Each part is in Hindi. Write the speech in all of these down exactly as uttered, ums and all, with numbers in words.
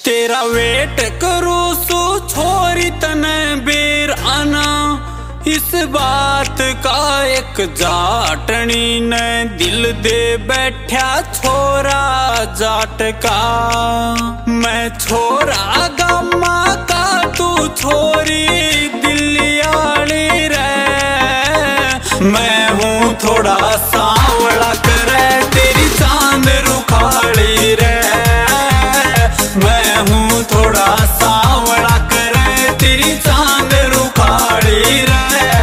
तेरा वेट करूं सो छोरी तने बेर आना। इस बात का एक जाटनी ने दिल दे बैठा छोरा जाट का। मैं छोरा गामा का तू छोरी दिलियाली रे। मैं हूँ थोड़ा सांवला करे तेरी चांद रुखाली रे। मैं हूँ थोड़ा सांवला करे तेरी चांद रुखाली रे।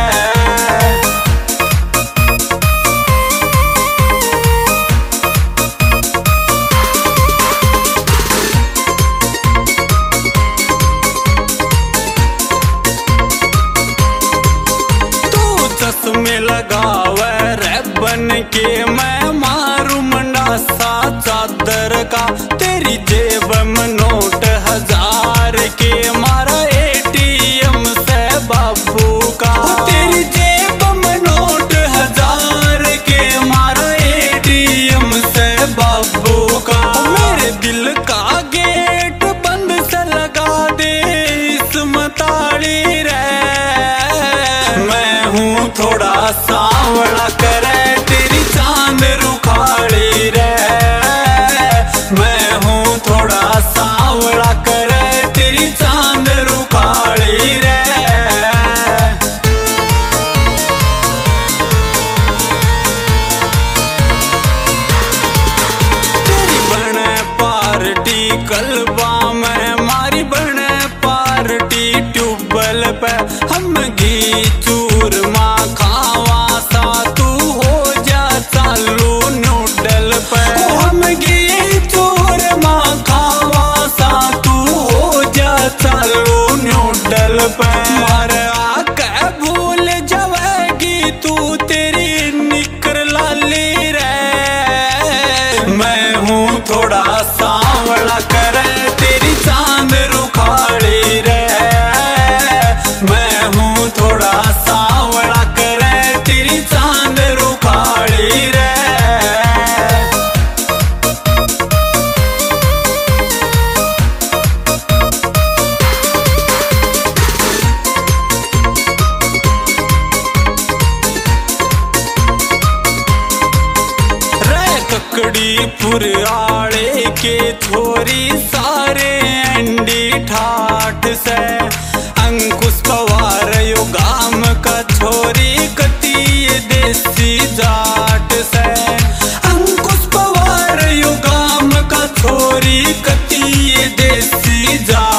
तू चश्मे लगावे रे बन के मैं मारू मंडासा चादर का। तेरी जेब में नोट हजार के मारा एटीएम से बाबू का। तेरी जेब में नोट हजार के मारा एटीएम से बाबू का। मेरे दिल का गेट बंद से लगा दे इसमें ताली रे। मैं हूँ थोड़ा सांवला करे तेरी चांद रुखाली रे। मैं हूँ थोड़ा सांवला करे तेरी चांद रुखाली रे। तेरी बने पार्टी कलबा में मारी बने पार्टी ट्यूबवेल पे। हम घी चूरमा खावा सा तू हो जा चालू नूडल पे। हम घी चूरमा खावा सा तू हो जा चालू नूडल पे। मारे आके भूल जावेगी तू तेरी निकर लाली रे। मैं हूँ थोड़ा सांवला करे तेरी चांद रुखाली रे। मैं हूँ थोड़ा सांवला करे तेरी चांद रुखाली रे। रे ककड़ी पुराले के छोरी सारे अंडी ठाठ से। अंकुश पवार यो गाम का छोरी कती देसी जाट से। अंकुश पवार यो गाम का छोरी कती देसी जाट